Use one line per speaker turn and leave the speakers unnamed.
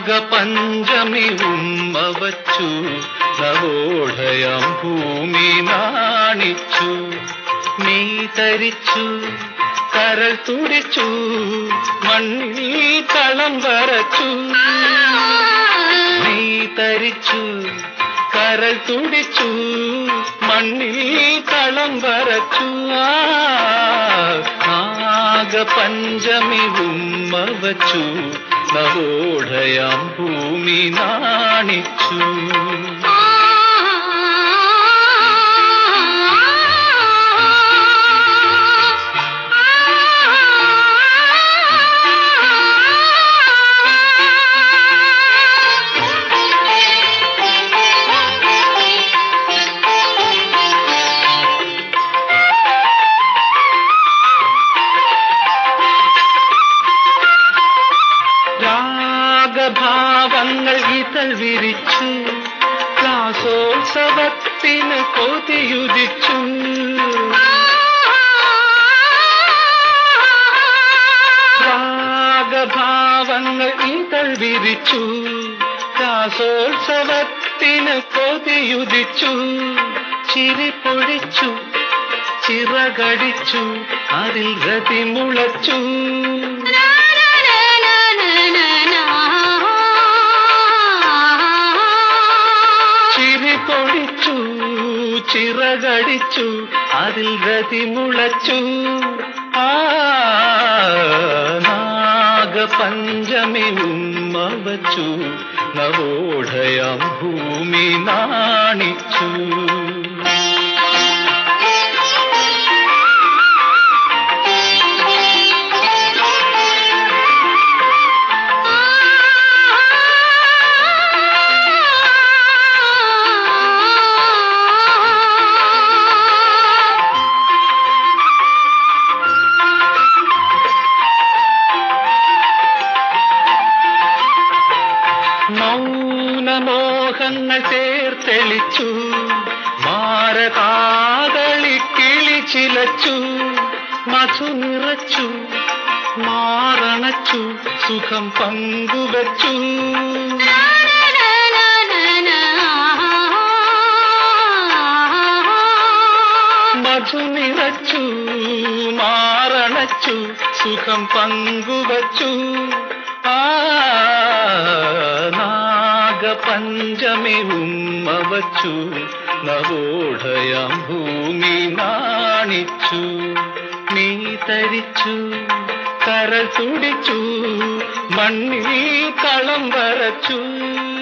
നാഗപഞ്ചമി ഉമ്മ വച്ചു നവോഢയം ഭൂമി നാണിച്ചു. നീ തരിച്ചു കരൾ തുടിച്ചു മണ്ണിൽ കളം വരച്ചു. നീ തരിച്ചു കരൾ തുടിച്ചു മണ്ണിൽ കളം വരച്ചു. നാഗപഞ്ചമി ഉമ്മ വച്ചു നവോഢയം ഭൂമി നാണിച്ചു. ഭാവങ്ങൾ ഇതൾ വിരിച്ചു രാസോത്സവത്തിന് കൊതിയുദിച്ചു. രാഗഭാവങ്ങൾ ഇതൾ വിരിച്ചു രാസോത്സവത്തിന് കൊതിയുദിച്ചു. ചിരി പൊഴിച്ചു ചിറകടിച്ചു അതിൽ രതി മുളച്ചു. പൊഴിച്ചു ചിറകടിച്ചു അതിൽ രതി മുളച്ചു. നാഗപഞ്ചമി ഉമ്മ വച്ചു നവോഢയം ഭൂമി നാണിച്ചു. മൗനമോഹങ്ങൾ ചേർത്തെളിച്ചു മാരകാകളി കിളിച്ചിലച്ചു. മധു നിറച്ചു മാറണച്ചു സുഖം പങ്കുവച്ചു. മധു നിറച്ചു മാറണച്ചു സുഖം പങ്കുവച്ചു. നാഗപഞ്ചമി ഉമ്മ വച്ചു നവോഢയം ഭൂമി നാണിച്ചു. നീ തരിച്ചു കരൾ തുടിച്ചു മണ്ണിൽ കളം വരച്ചു.